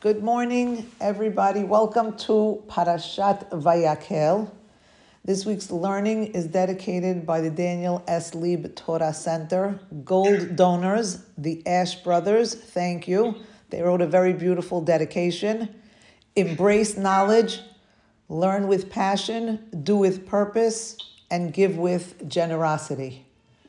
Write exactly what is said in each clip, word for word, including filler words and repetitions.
Good morning, everybody. Welcome to Parashat Vayakhel. This week's learning is dedicated by the Daniel S. Lieb Torah Center. Gold donors, the Ash brothers, thank you. They wrote a very beautiful dedication. Embrace knowledge, learn with passion, do with purpose, and give with generosity.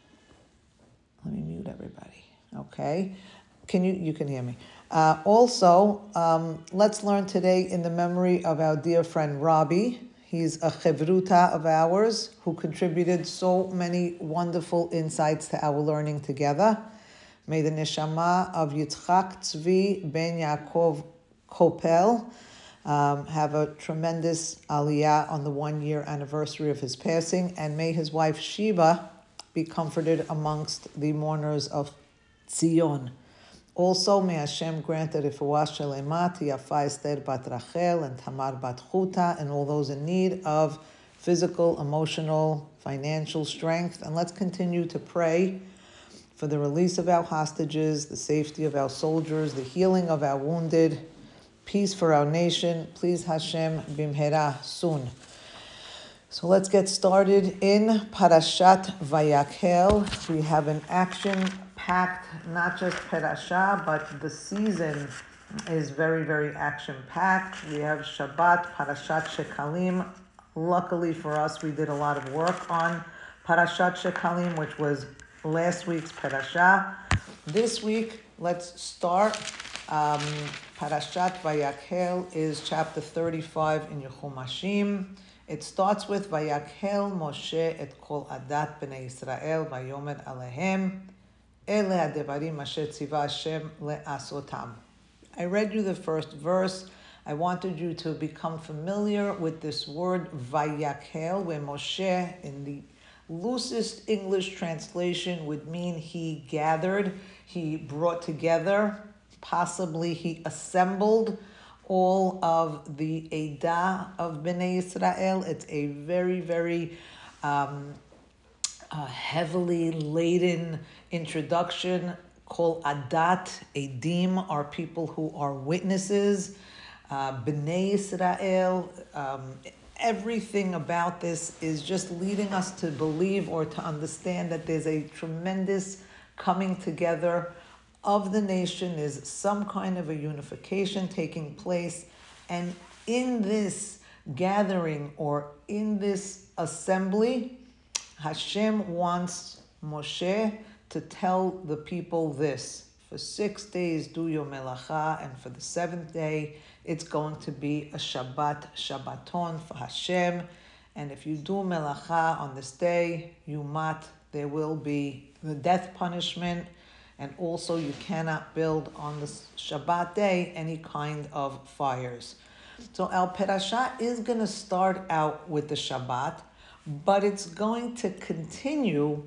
Let me mute everybody. Okay. Can you, you can hear me. Uh, also, um, let's learn today in the memory of our dear friend Robbie. He's a chevruta of ours who contributed so many wonderful insights to our learning together. May the neshama of Yitzchak Tzvi ben Yaakov Kopel um, have a tremendous aliyah on the one-year anniversary of his passing, and may his wife Shiva be comforted amongst the mourners of Zion. Also, may Hashem grant a refuah shelema to Yafa Esther bat Rachel and Tamar bat Chuta and all those in need of physical, emotional, financial strength. And let's continue to pray for the release of our hostages, the safety of our soldiers, the healing of our wounded, peace for our nation. Please Hashem bimhera soon. So let's get started in Parashat Vayakhel. We have an action-packed, not just parasha, but the season is very, very action-packed. We have Shabbat, Parashat Shekalim. Luckily for us, we did a lot of work on Parashat Shekalim, which was last week's parasha. This week, let's start. Um, Parashat Vayakhel is chapter thirty-five in Yechumashim. It starts with Vayakhel Moshe et kol adat bnei Yisrael vayomer alehem ele hadevarim asher tziva Hashem le'asotam. I read you the first verse. I wanted you to become familiar with this word Vayakhel, where Moshe, in the loosest English translation, would mean he gathered, he brought together, possibly he assembled all of the Eidah of Bnei Yisrael. It's a very, very um, uh, heavily laden introduction. Kol Adat, Eidim are people who are witnesses. Uh, Bnei Yisrael, um, everything about this is just leading us to believe or to understand that there's a tremendous coming together of the nation, is some kind of a unification taking place. And in this gathering or in this assembly, Hashem wants Moshe to tell the people this. For six days do your melacha, and for the seventh day, it's going to be a Shabbat, Shabbaton for Hashem. And if you do melacha on this day, yumat, there will be the death punishment. And also you cannot build on the Shabbat day any kind of fires. So our parasha is going to start out with the Shabbat, but it's going to continue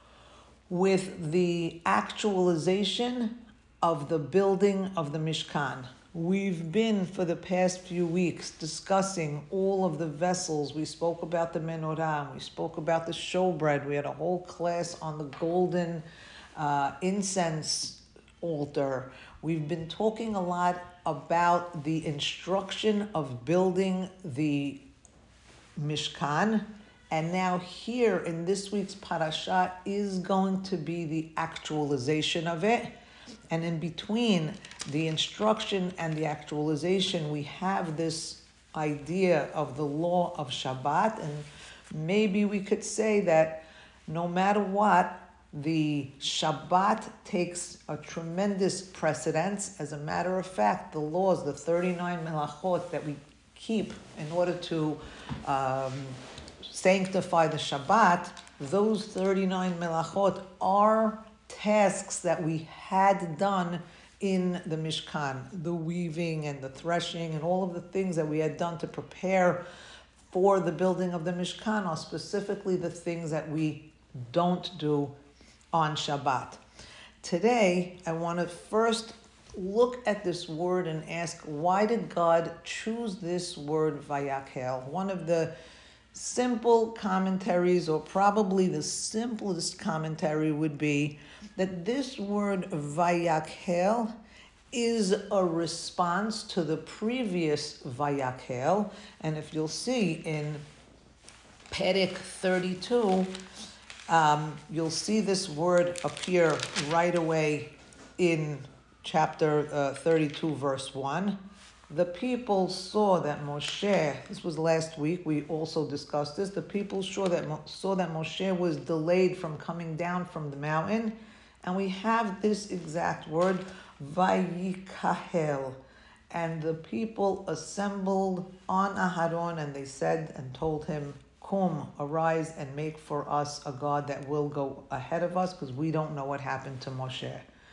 with the actualization of the building of the Mishkan. We've been, for the past few weeks, discussing all of the vessels. We spoke about the menorah, we spoke about the showbread. We had a whole class on the golden Uh, incense altar. We've been talking a lot about the instruction of building the Mishkan, and now here in this week's parasha is going to be the actualization of it. And in between the instruction and the actualization, we have this idea of the law of Shabbat, and maybe we could say that no matter what, the Shabbat takes a tremendous precedence. As a matter of fact, the laws, the thirty-nine melachot that we keep in order to um, sanctify the Shabbat, those thirty-nine melachot are tasks that we had done in the Mishkan. The weaving and the threshing and all of the things that we had done to prepare for the building of the Mishkan are specifically the things that we don't do on Shabbat. Today, I want to first look at this word and ask, why did God choose this word Vayakhel? One of the simple commentaries, or probably the simplest commentary, would be that this word Vayakhel is a response to the previous Vayakhel. And if you'll see in Perek thirty-two, um, you'll see this word appear right away in chapter uh, thirty-two, verse one. The people saw that Moshe, this was last week, we also discussed this, the people saw that, saw that Moshe was delayed from coming down from the mountain, and we have this exact word, Vayikahel. And the people assembled on Aharon, and they said and told him, Kum, arise and make for us a God that will go ahead of us, because we don't know what happened to Moshe.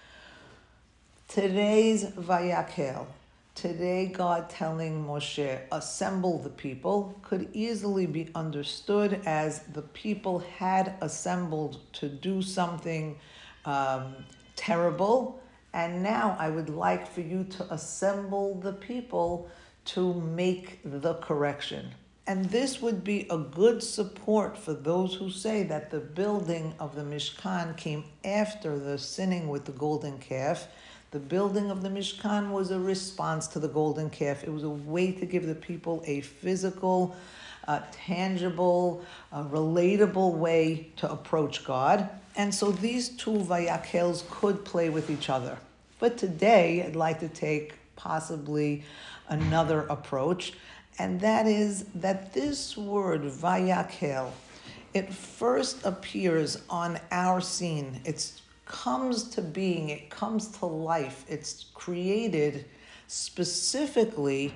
Today's Vayakhel, today God telling Moshe, assemble the people, could easily be understood as the people had assembled to do something um, terrible, and now I would like for you to assemble the people to make the correction. And this would be a good support for those who say that the building of the Mishkan came after the sinning with the golden calf. The building of the Mishkan was a response to the golden calf. It was a way to give the people a physical, uh, tangible, uh, relatable way to approach God. And so these two Vayakhels could play with each other. But today, I'd like to take possibly another approach, and that is that this word, Vayakhel, it first appears on our scene. It comes to being, it comes to life. It's created specifically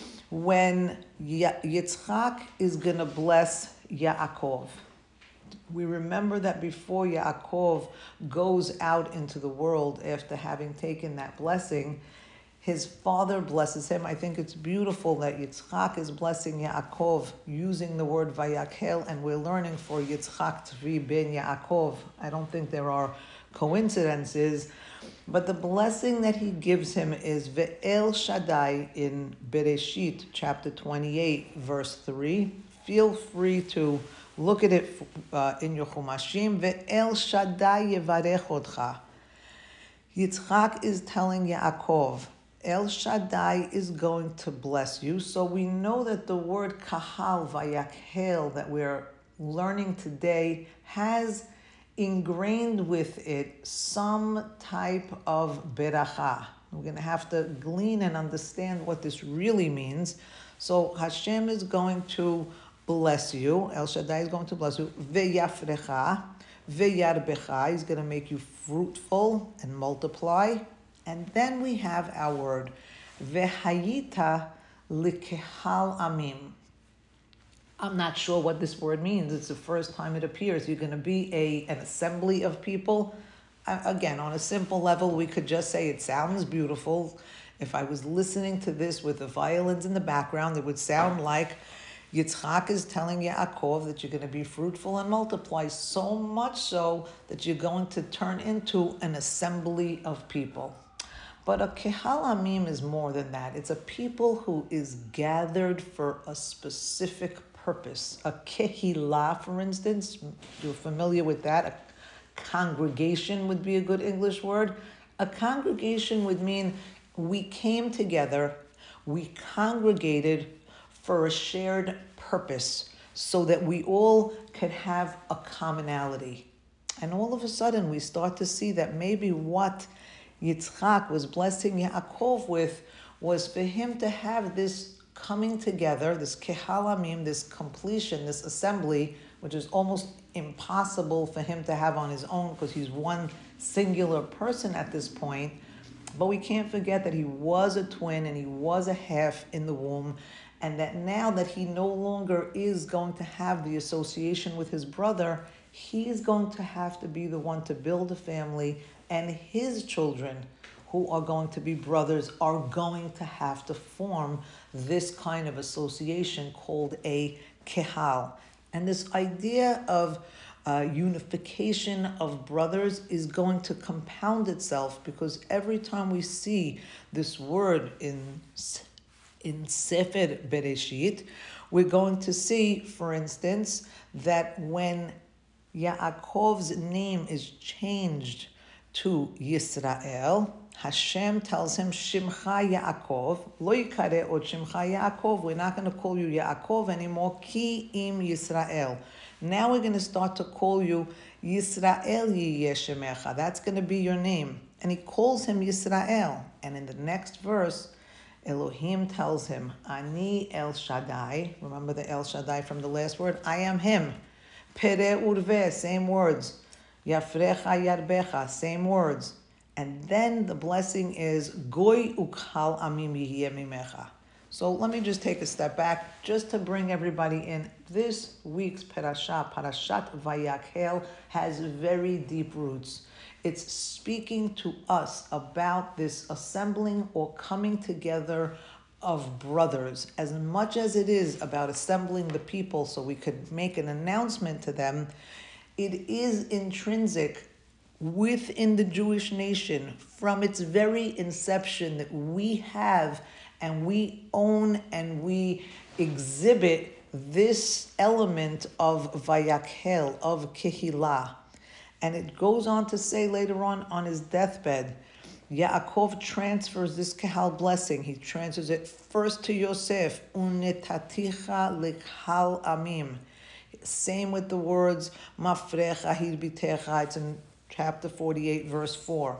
when Yitzchak is going to bless Yaakov. We remember that before Yaakov goes out into the world after having taken that blessing, his father blesses him. I think it's beautiful that Yitzchak is blessing Yaakov using the word Vayakhel, and we're learning for Yitzchak to be ben Yaakov. I don't think there are coincidences, but the blessing that he gives him is Ve'el Shaddai in Bereshit, chapter twenty-eight, verse three. Feel free to look at it uh, in your Chumashim. Ve'el Shaddai yevarech otcha. Yitzchak is telling Yaakov, El Shaddai is going to bless you. So we know that the word kahal, vayakhel, that we're learning today has ingrained with it some type of beracha. We're going to have to glean and understand what this really means. So Hashem is going to bless you. El Shaddai is going to bless you. Ve'yafrecha, ve'yarbecha. He's going to make you fruitful and multiply. And then we have our word, Vehayita likehal amim. I'm not sure what this word means. It's the first time it appears. You're going to be a an assembly of people. Uh, again, on a simple level, we could just say it sounds beautiful. If I was listening to this with the violins in the background, it would sound like Yitzchak is telling Yaakov that you're going to be fruitful and multiply, so much so that you're going to turn into an assembly of people. But a kehal amim is more than that. It's a people who is gathered for a specific purpose. A kehillah, for instance, you're familiar with that. A congregation would be a good English word. A congregation would mean we came together, we congregated for a shared purpose so that we all could have a commonality. And all of a sudden we start to see that maybe what Yitzchak was blessing Yaakov with was for him to have this coming together, this kehal amim, this completion, this assembly, which is almost impossible for him to have on his own because he's one singular person at this point. But we can't forget that he was a twin and he was a half in the womb, and that now that he no longer is going to have the association with his brother, he is going to have to be the one to build a family, and his children, who are going to be brothers, are going to have to form this kind of association called a kehal. And this idea of uh, unification of brothers is going to compound itself, because every time we see this word in, in Sefer Bereshit, we're going to see, for instance, that when Yaakov's name is changed to Yisrael, Hashem tells him, Shimcha Yaakov, lo yikare od Shimcha Yaakov, we're not going to call you Yaakov anymore, Ki im Yisrael. Now we're going to start to call you Yisrael Yiyeh Shemecha. That's going to be your name. And he calls him Yisrael. And in the next verse, Elohim tells him, Ani El Shaddai. Remember the El Shaddai from the last word? I am him. Pere Urve, same words. Yafrecha Yarbecha, same words. And then the blessing is Goy Ukhal Amim Yihye Mimecha. So let me just take a step back just to bring everybody in. This week's parasha, Parashat Vayakhel, has very deep roots. It's speaking to us about this assembling or coming together of brothers. As much as it is about assembling the people so we could make an announcement to them, it is intrinsic within the Jewish nation from its very inception that we have and we own and we exhibit this element of Vayakhel, of Kehillah. And it goes on to say later on, on his deathbed, Yaakov transfers this Kehal blessing. He transfers it first to Yosef, Unetaticha likhal amim. Same with the words, Mafrecha hirbitecha. It's in chapter forty-eight, verse four.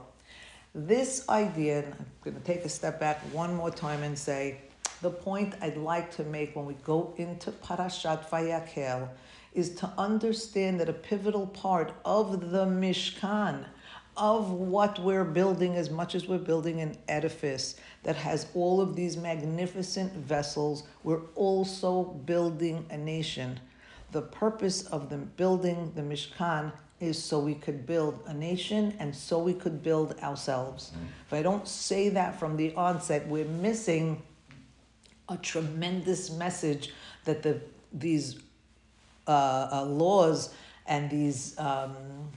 This idea, and I'm going to take a step back one more time and say, the point I'd like to make when we go into Parashat Vayakhel is to understand that a pivotal part of the Mishkan, of what we're building, as much as we're building an edifice that has all of these magnificent vessels, we're also building a nation. The purpose of the building the Mishkan is so we could build a nation and so we could build ourselves. Mm. If I don't say that from the onset, we're missing a tremendous message that the these uh, uh, laws and these um,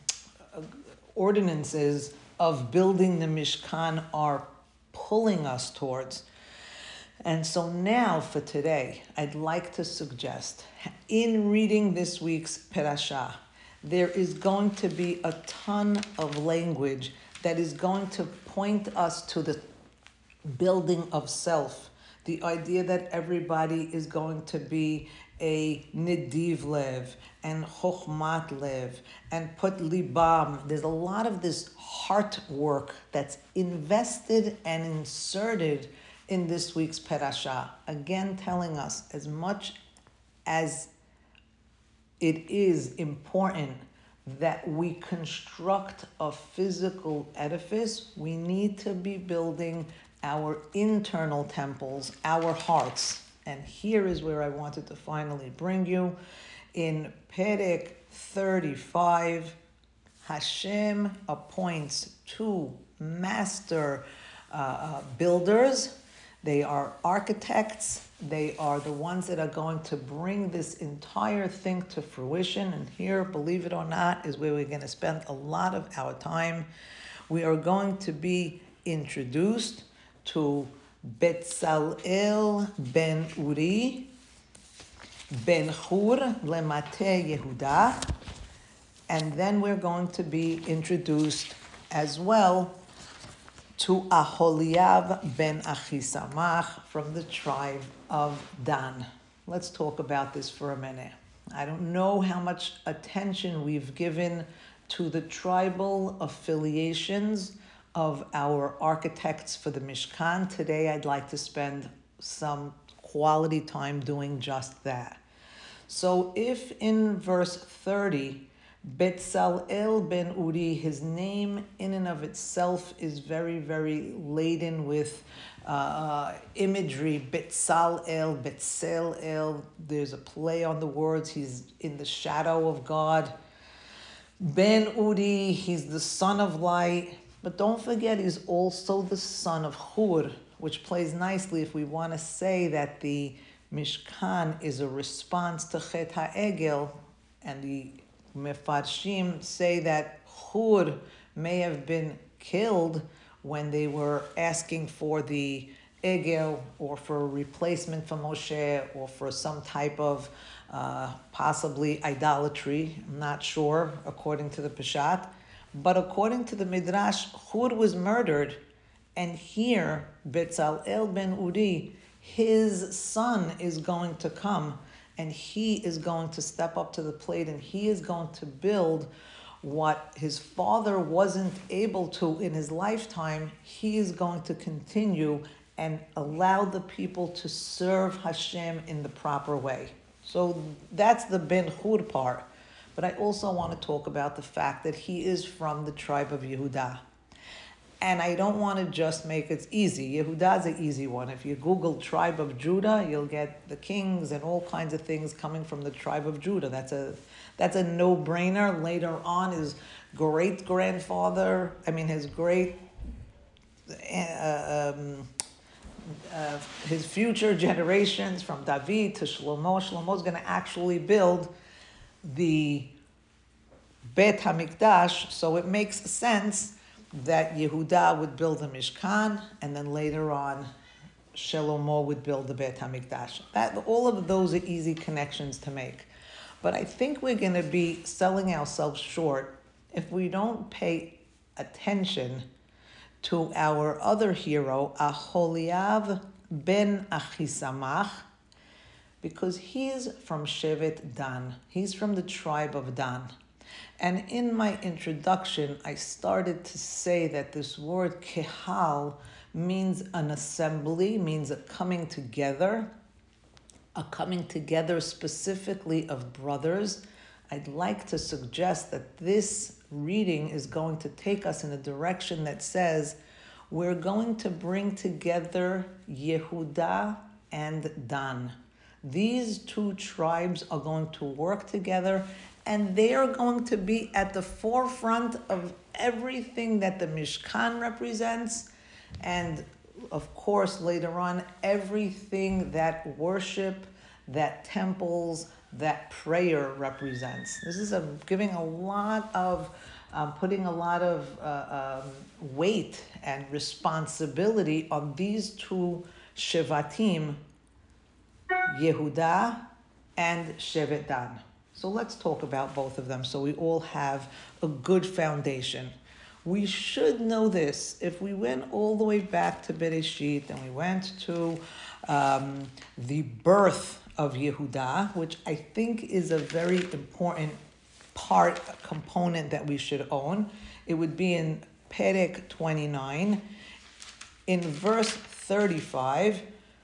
ordinances of building the Mishkan are pulling us towards. And so now for today, I'd like to suggest, in reading this week's Parashah, there is going to be a ton of language that is going to point us to the building of self. The idea that everybody is going to be a Nidiv Lev and Chochmat Lev and Put Libam. There's a lot of this heart work that's invested and inserted in this week's Parashah. Again, telling us as much as it is important that we construct a physical edifice, we need to be building our internal temples, our hearts. And here is where I wanted to finally bring you. In Perek thirty-five, Hashem appoints two master uh, uh, builders. They are architects. They are the ones that are going to bring this entire thing to fruition. And here, believe it or not, is where we're going to spend a lot of our time. We are going to be introduced to Betzalel ben Uri, ben Hur lemate Yehuda, and then we're going to be introduced as well to Aholiab ben Achisamach from the tribe of Dan. Let's talk about this for a minute. I don't know how much attention we've given to the tribal affiliations of our architects for the Mishkan. Today, I'd like to spend some quality time doing just that. So if in verse thirty, Betzalel ben Uri, his name in and of itself is very, very laden with uh, imagery. Betzalel, Betzelel, there's a play on the words. He's in the shadow of God. Ben Uri, he's the son of light. But don't forget, he's also the son of Hur, which plays nicely if we want to say that the Mishkan is a response to Chet HaEgel, and the Mefarshim say that Hur may have been killed when they were asking for the Egel or for a replacement for Moshe or for some type of uh, possibly idolatry. I'm not sure, according to the Peshat. But according to the Midrash, Hur was murdered And here, Betzalel ben Uri, his son is going to come and he is going to step up to the plate and he is going to build what his father wasn't able to in his lifetime. He is going to continue and allow the people to serve Hashem in the proper way. So that's the Ben Hur part. But I also want to talk about the fact that he is from the tribe of Yehudah. And I don't want to just make it easy. Yehudah is an easy one. If you Google tribe of Judah, you'll get the kings and all kinds of things coming from the tribe of Judah. That's a that's a no-brainer. Later on, his great-grandfather, I mean his great, uh, um, uh, his future generations from David to Shlomo. Shlomo is going to actually build the Bet HaMikdash, so it makes sense that Yehudah would build the Mishkan, and then later on, Shlomo would build the Bet HaMikdash. That, all of those are easy connections to make. But I think we're going to be selling ourselves short if we don't pay attention to our other hero, Aholiav ben Achisamach, because he's from Shevet Dan. He's from the tribe of Dan. And in my introduction, I started to say that this word kehal means an assembly, means a coming together, a coming together specifically of brothers. I'd like to suggest that this reading is going to take us in a direction that says we're going to bring together Yehudah and Dan. These two tribes are going to work together, and they are going to be at the forefront of everything that the Mishkan represents, and of course, later on, everything that worship, that temples, that prayer represents. This is a, giving a lot of, um, putting a lot of uh, um, weight and responsibility on these two Shevatim, Yehudah and Shevet Dan. So let's talk about both of them so we all have a good foundation. We should know this. If we went all the way back to Bereshit and we went to um, the birth of Yehudah, which I think is a very important part, component that we should own, it would be in Perek twenty-nine, in verse thirty-five.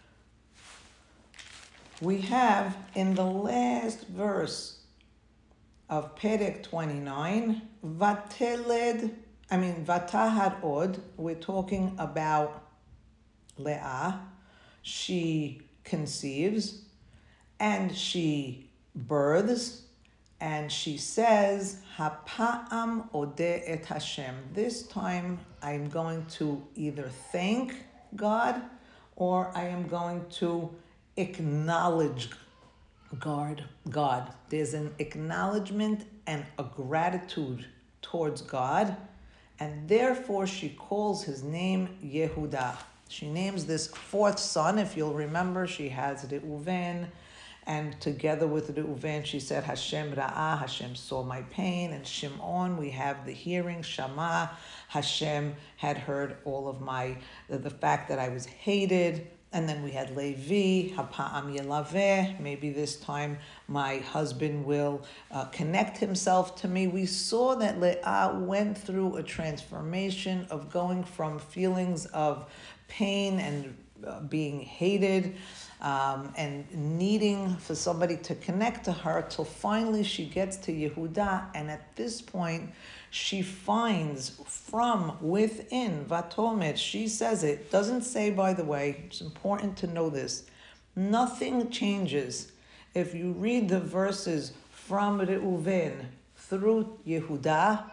We have in the last verse of Perek twenty-nine, Vateled, I mean, Vatahad Od, we're talking about Leah. She conceives, and she births, and she says, Hapa'am odeh et Hashem. This time I'm going to either thank God or I am going to acknowledge God. God. There's an acknowledgement and a gratitude towards God, and therefore she calls his name Yehudah. She names this fourth son. If you'll remember, she has Reuven, and together with Reuven, she said, Hashem Ra'ah, Hashem saw my pain, and Shimon, we have the hearing, Shama, Hashem had heard all of my, the, the fact that I was hated. And then we had Levi, Hapa'am Yelaveh, maybe this time my husband will uh, connect himself to me. We saw that Leah went through a transformation of going from feelings of pain and uh, being hated um, and needing for somebody to connect to her till finally she gets to Yehudah. And at this point, she finds from within, Vatomet, she says it, doesn't say, by the way, it's important to know this, nothing changes. If you read the verses from Reuven through Yehudah,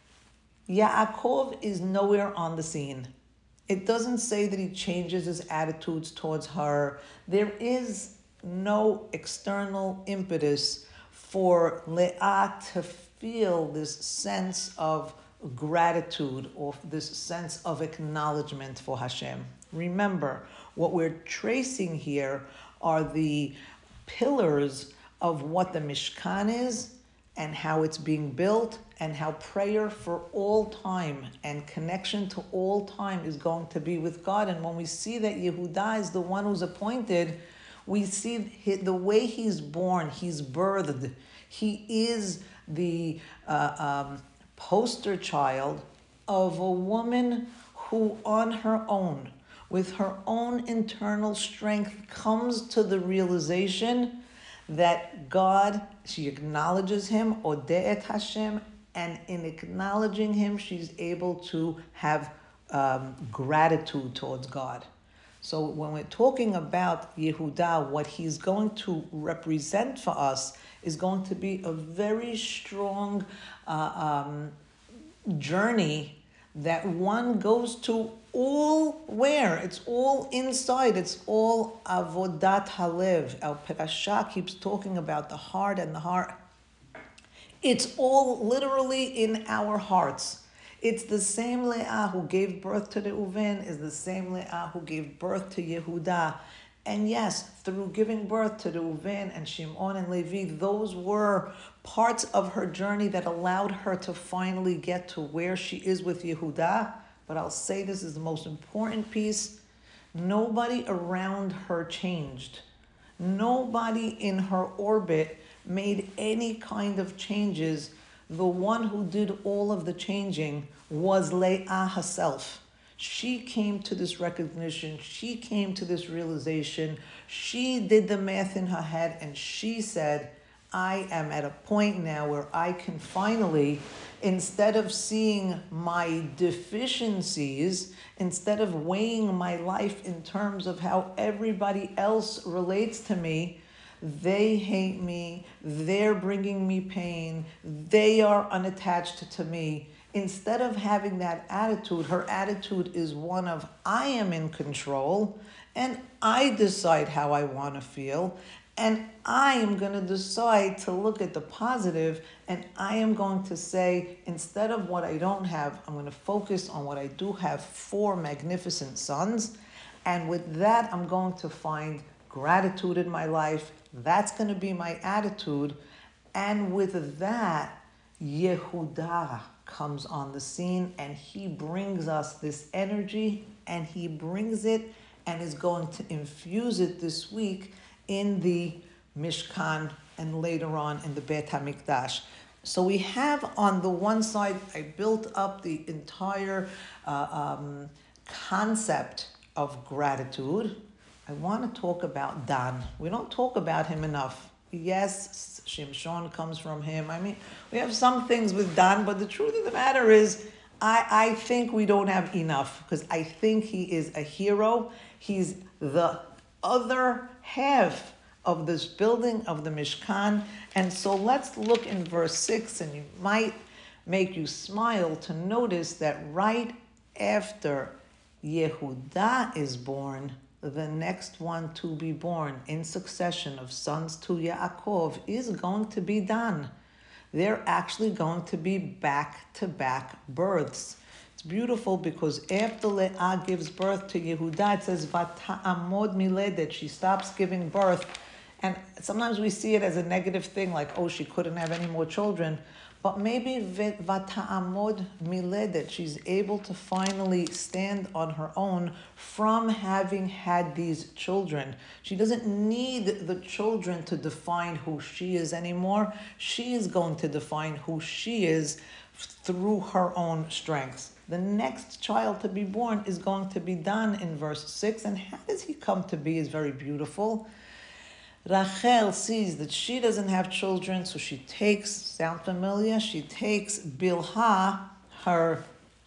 Yaakov is nowhere on the scene. It doesn't say that he changes his attitudes towards her. There is no external impetus for Leah to feel this sense of gratitude or this sense of acknowledgement for Hashem. Remember, what we're tracing here are the pillars of what the Mishkan is and how it's being built, and how prayer for all time and connection to all time is going to be with God. And when we see that Yehuda is the one who's appointed, we see the way he's born, he's birthed. He is the uh, um, poster child of a woman who on her own, with her own internal strength, comes to the realization that God, she acknowledges him, Odeet Hashem, and in acknowledging him, she's able to have um, gratitude towards God. So when we're talking about Yehuda, what he's going to represent for us is going to be a very strong uh, um, journey that one goes to all where? It's all inside. It's all avodat halev. Our parasha keeps talking about the heart and the heart. It's all literally in our hearts. It's the same Leah who gave birth to the Reuven is the same Leah who gave birth to Yehuda. And yes, through giving birth to the Reuven and Shimon and Levi, those were parts of her journey that allowed her to finally get to where she is with Yehuda. But I'll say this is the most important piece. Nobody around her changed. Nobody in her orbit made any kind of changes. The one who did all of the changing was Leah herself. She came to this recognition. She came to this realization. She did the math in her head and she said, I am at a point now where I can finally, instead of seeing my deficiencies, instead of weighing my life in terms of how everybody else relates to me, they hate me, they're bringing me pain, they are unattached to me. Instead of having that attitude, her attitude is one of, I am in control, and I decide how I want to feel, and I am going to decide to look at the positive, and I am going to say, instead of what I don't have, I'm going to focus on what I do have, four magnificent sons, and with that, I'm going to find gratitude in my life. That's going to be my attitude. And with that, Yehuda comes on the scene and he brings us this energy and he brings it and is going to infuse it this week in the Mishkan and later on in the Beit HaMikdash. So we have on the one side, I built up the entire uh, um, concept of gratitude. I want to talk about Dan. We don't talk about him enough. Yes, Shimshon comes from him. I mean, we have some things with Dan, but the truth of the matter is, I, I think we don't have enough because I think he is a hero. He's the other half of this building of the Mishkan. And so let's look in verse six, and it might make you smile to notice that right after Yehuda is born, the next one to be born in succession of sons to Yaakov is going to be Dan. They're actually going to be back-to-back births. It's beautiful because after Leah gives birth to Yehuda, it says, Vata'amod miledet, she stops giving birth. And sometimes we see it as a negative thing, like, oh, she couldn't have any more children. But maybe Vata'amod miledet, she's able to finally stand on her own from having had these children. She doesn't need the children to define who she is anymore. She is going to define who she is through her own strengths. The next child to be born is going to be Dan in verse six. And how does he come to be is very beautiful. Rachel sees that she doesn't have children, so she takes, sound familiar? She takes Bilhah, her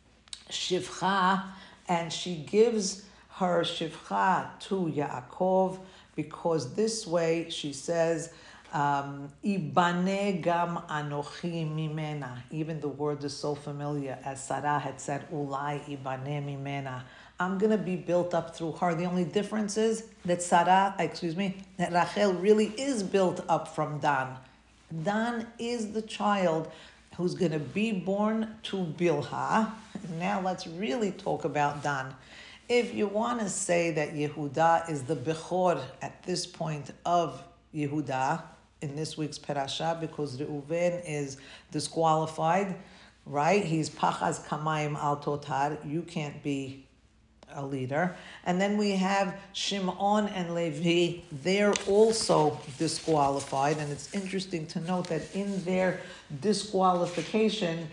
Shivcha, and she gives her Shivcha to Yaakov, because this way, she says, um, Ibane gam anochi mimena. Even the word is so familiar, as Sarah had said, Ulai ibane mimena. I'm going to be built up through her. The only difference is that Sarah, excuse me, that Rachel really is built up from Dan. Dan is the child who's going to be born to Bilhah. Now let's really talk about Dan. If you want to say that Yehuda is the Bechor at this point of Yehuda, in this week's parasha because Reuven is disqualified, right? He's pachaz kamayim al totar. You can't be a leader. And then we have Shimon and Levi. They're also disqualified. And it's interesting to note that in their disqualification,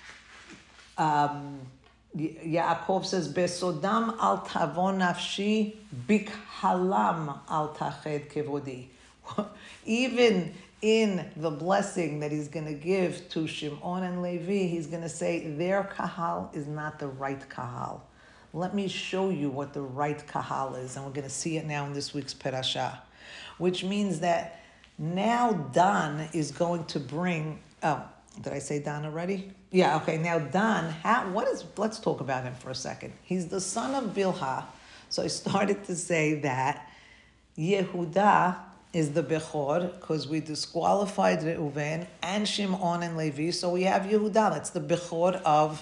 um, Yaakov says, "Besodam al tavon nafshi, bikhalam al tached kevodi." Even in the blessing that he's going to give to Shimon and Levi, he's going to say their kahal is not the right kahal. Let me show you what the right kahal is, and we're going to see it now in this week's parasha, which means that now Dan is going to bring. Oh, did I say Dan already? Yeah. Okay. Now Dan, how? What is? Let's talk about him for a second. He's the son of Bilhah. So I started to say that Yehuda is the Bechor because we disqualified Reuven and Shimon and Levi. So we have Yehuda. That's the Bechor of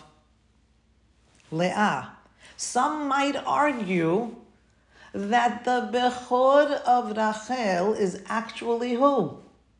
Leah. Some might argue that the Bechor of Rachel is actually who?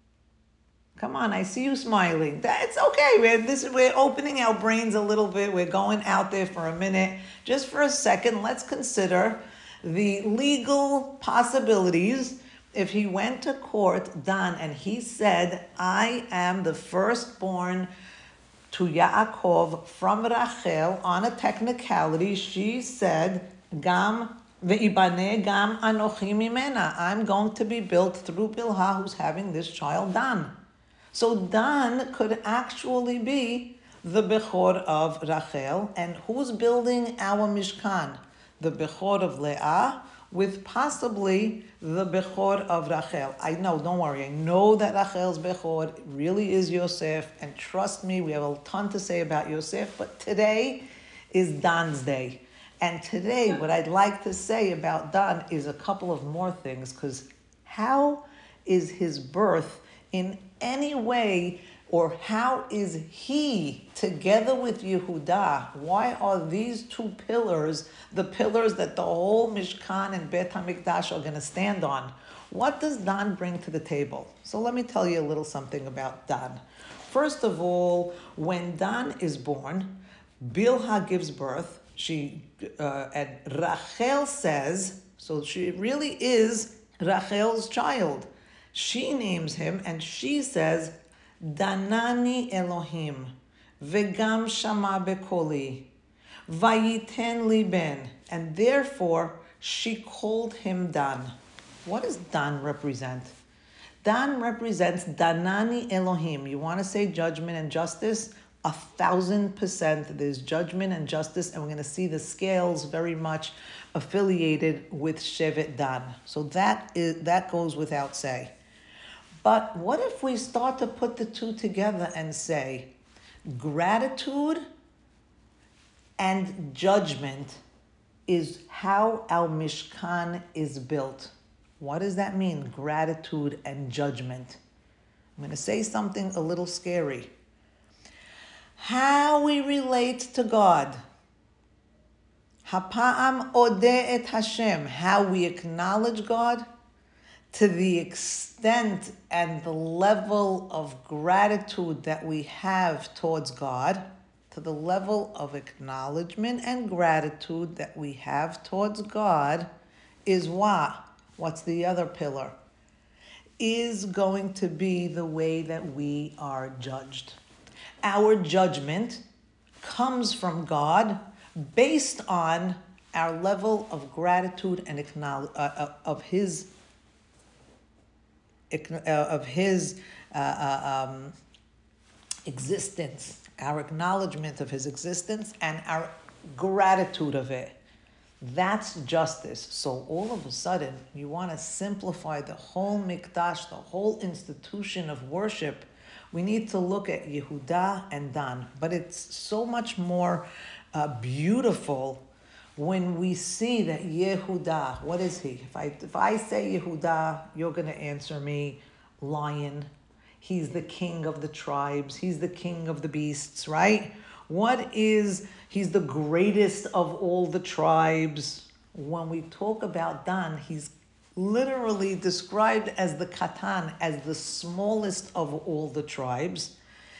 Come on, I see you smiling. That's okay. We're, this, we're opening our brains a little bit. We're going out there for a minute. Just for a second, let's consider the legal possibilities. If he went to court, Dan, and he said, I am the firstborn to Yaakov from Rachel, on a technicality, she said, Gam ve'ibane gam anochi mimena. I'm going to be built through Bilhah, who's having this child, Dan. So Dan could actually be the Bechor of Rachel. And who's building our Mishkan? The Bechor of Leah, with possibly the Bechor of Rachel. I know, don't worry. I know that Rachel's Bechor really is Yosef, and trust me, we have a ton to say about Yosef, but today is Dan's day. And today, what I'd like to say about Dan is a couple of more things, because how is his birth in any way, or how is he together with Yehuda? Why are these two pillars the pillars that the whole Mishkan and Beit HaMikdash are going to stand on? What does Dan bring to the table? So let me tell you a little something about Dan. First of all, when Dan is born, Bilhah gives birth. She uh, and Rachel says, so she really is Rachel's child. She names him, and she says, Danani Elohim, vegam shama bekoli, vayiten li ben, and therefore she called him Dan. What does Dan represent? Dan represents Danani Elohim. You want to say judgment and justice? A thousand percent there's judgment and justice, and we're going to see the scales very much affiliated with Shevet Dan. So that is that goes without say. But what if we start to put the two together and say gratitude and judgment is how our Mishkan is built? What does that mean, gratitude and judgment? I'm going to say something a little scary. How we relate to God. Hapa'am odeh et Hashem. How we acknowledge God, to the extent and the level of gratitude that we have towards God, to the level of acknowledgement and gratitude that we have towards God, is what? What's the other pillar? Is going to be the way that we are judged. Our judgment comes from God based on our level of gratitude and acknowledge, uh, of His of his uh, uh, um, existence, our acknowledgement of his existence and our gratitude of it. That's justice. So all of a sudden, you want to simplify the whole mikdash, the whole institution of worship. We need to look at Yehuda and Dan. But it's so much more uh, beautiful when we see that Yehuda, what is he? If I if I say Yehuda, you're going to answer me, lion. He's the king of the tribes. He's the king of the beasts, right? What is, he's the greatest of all the tribes. When we talk about Dan, he's literally described as the Katan, as the smallest of all the tribes.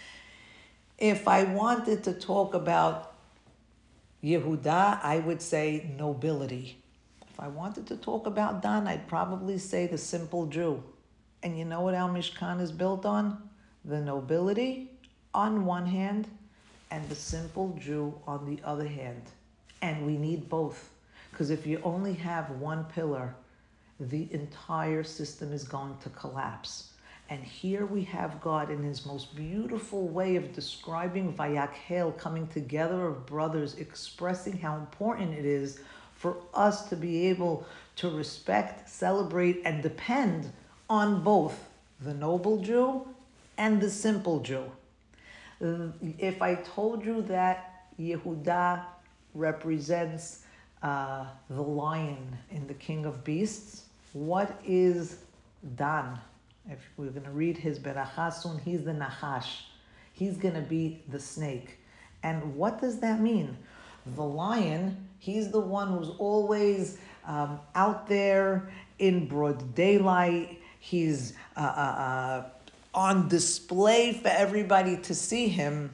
If I wanted to talk about Yehuda, I would say nobility. If I wanted to talk about Dan, I'd probably say the simple Jew. And you know what our Mishkan is built on? The nobility on one hand and the simple Jew on the other hand. And we need both. Because if you only have one pillar, the entire system is going to collapse. And here we have God in his most beautiful way of describing Vayakhel, coming together of brothers, expressing how important it is for us to be able to respect, celebrate, and depend on both the noble Jew and the simple Jew. If I told you that Yehuda represents uh, the lion in the King of Beasts, what is Dan? If we're going to read his beracha soon, he's the Nachash. He's going to be the snake. And what does that mean? The lion, he's the one who's always um, out there in broad daylight. He's uh, uh, uh, on display for everybody to see him.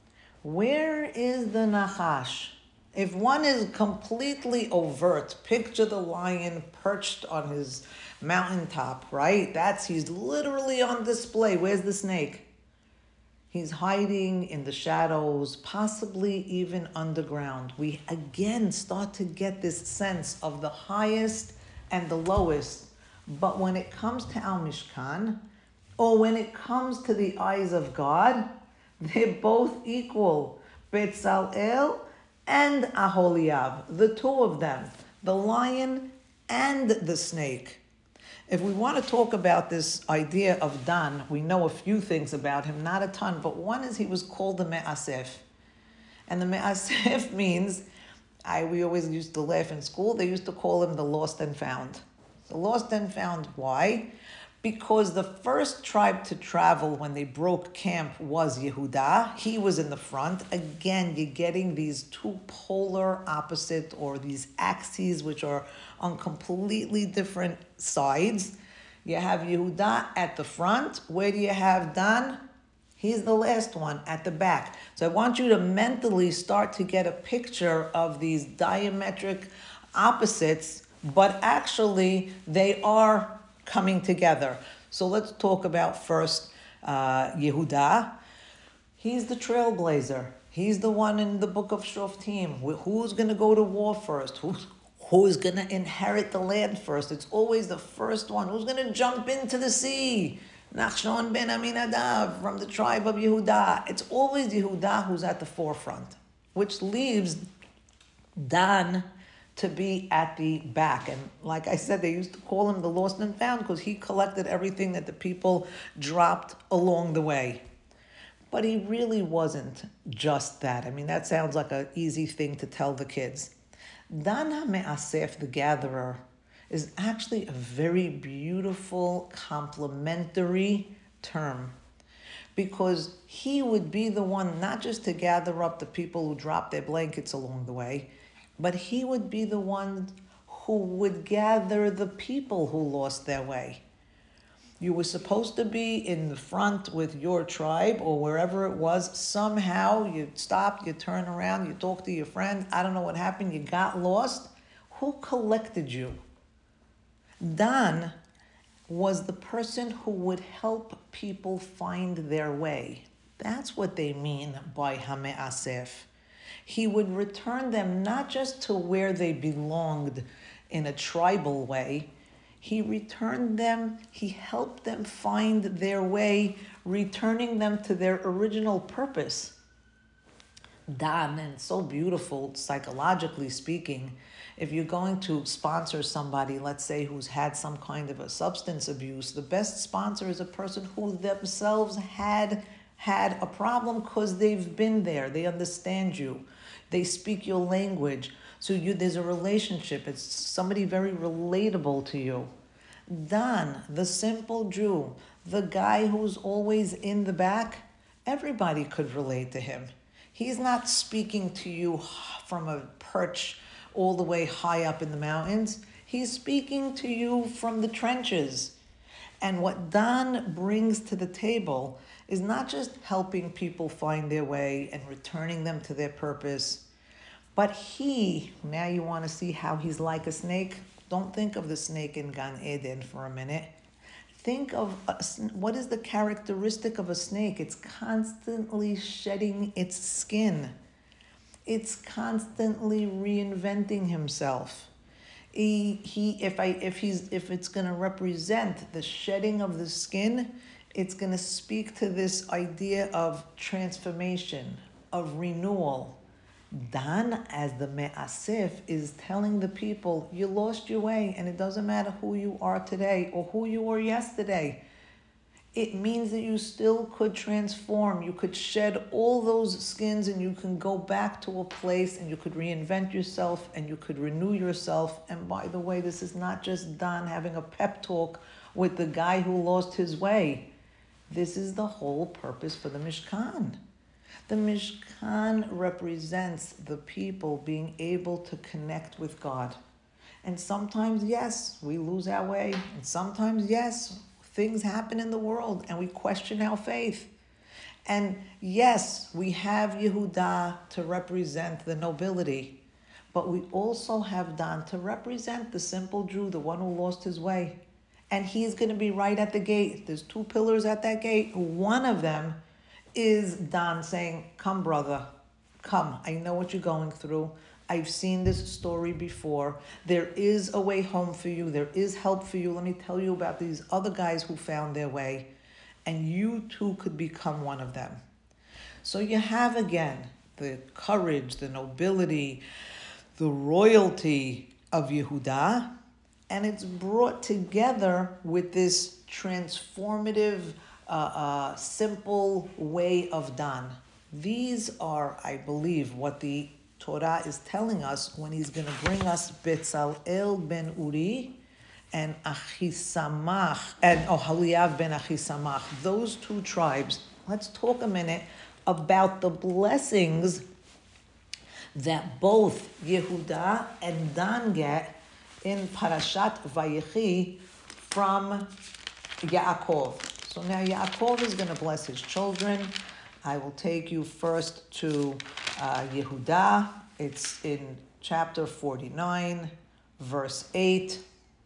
Where is the Nachash? If one is completely overt, picture the lion perched on his mountaintop, right? That's, he's literally on display. Where's the snake? He's hiding in the shadows, possibly even underground. We again start to get this sense of the highest and the lowest. But when it comes to our Mishkan, or when it comes to the eyes of God, they're both equal. Betzalel and Aholiab, the two of them, the lion and the snake. If we want to talk about this idea of Dan, we know a few things about him, not a ton, but one is he was called the Me'asef. And the Me'asef means, I we always used to laugh in school, they used to call him the lost and found. The lost and found, why? Because the first tribe to travel when they broke camp was Yehuda. He was in the front. Again, you're getting these two polar opposite, or these axes which are on completely different sides. You have Yehuda at the front. Where do you have Dan? He's the last one at the back. So I want you to mentally start to get a picture of these diametric opposites, but actually they are coming together. So let's talk about first uh, Yehuda. He's the trailblazer. He's the one in the book of Shoftim. Who's going to go to war first? Who's, who's going to inherit the land first? It's always the first one. Who's going to jump into the sea? Nachshon ben Aminadav from the tribe of Yehuda. It's always Yehuda who's at the forefront, which leaves Dan to be at the back. And like I said, they used to call him the lost and found because he collected everything that the people dropped along the way. But he really wasn't just that. I mean, that sounds like an easy thing to tell the kids. Dan HaMe'asef, the gatherer, is actually a very beautiful, complementary term, because he would be the one not just to gather up the people who dropped their blankets along the way, but he would be the one who would gather the people who lost their way. You were supposed to be in the front with your tribe or wherever it was. Somehow you stopped, you turn around, you talk to your friend. I don't know what happened. You got lost. Who collected you? Dan was the person who would help people find their way. That's what they mean by HaMe'asef. He would return them not just to where they belonged in a tribal way. He returned them, he helped them find their way, returning them to their original purpose. Dan, and so beautiful psychologically speaking, if you're going to sponsor somebody, let's say, who's had some kind of a substance abuse, the best sponsor is a person who themselves had had a problem because they've been there. They understand you. They speak your language. So you, there's a relationship. It's somebody very relatable to you. Dan, the simple Jew, the guy who's always in the back, everybody could relate to him. He's not speaking to you from a perch all the way high up in the mountains. He He's speaking to you from the trenches. And what Dan brings to the table is not just helping people find their way and returning them to their purpose, but he, now you want to see how he's like a snake? Don't think of the snake in Gan Eden for a minute. Think of a, what is the characteristic of a snake? It's constantly shedding its skin. It's constantly reinventing himself. He, he if I if he's if it's going to represent the shedding of the skin, it's going to speak to this idea of transformation, of renewal. Dan, as the Me'asif, is telling the people, you lost your way, and it doesn't matter who you are today or who you were yesterday. It means that you still could transform. You could shed all those skins and you can go back to a place and you could reinvent yourself and you could renew yourself. And by the way, this is not just Dan having a pep talk with the guy who lost his way. This is the whole purpose for the Mishkan. The Mishkan represents the people being able to connect with God. And sometimes, yes, we lose our way. And sometimes, yes, things happen in the world and we question our faith. And yes, we have Yehuda to represent the nobility, but we also have Dan to represent the simple Jew, the one who lost his way. And he's going to be right at the gate. There's two pillars at that gate. One of them is Dan saying, come brother, come. I know what you're going through. I've seen this story before. There is a way home for you. There is help for you. Let me tell you about these other guys who found their way. And you too could become one of them. So you have again the courage, the nobility, the royalty of Yehuda. And it's brought together with this transformative, uh, uh, simple way of Dan. These are, I believe, what the Torah is telling us when he's going to bring us Betzalel ben Uri and Achisamach, and Oholiav ben Achisamach, those two tribes. Let's talk a minute about the blessings that both Yehuda and Dan get in Parashat Vayechi from Yaakov. So now Yaakov is going to bless his children. I will take you first to uh, Yehuda. It's in chapter forty-nine, verse eight.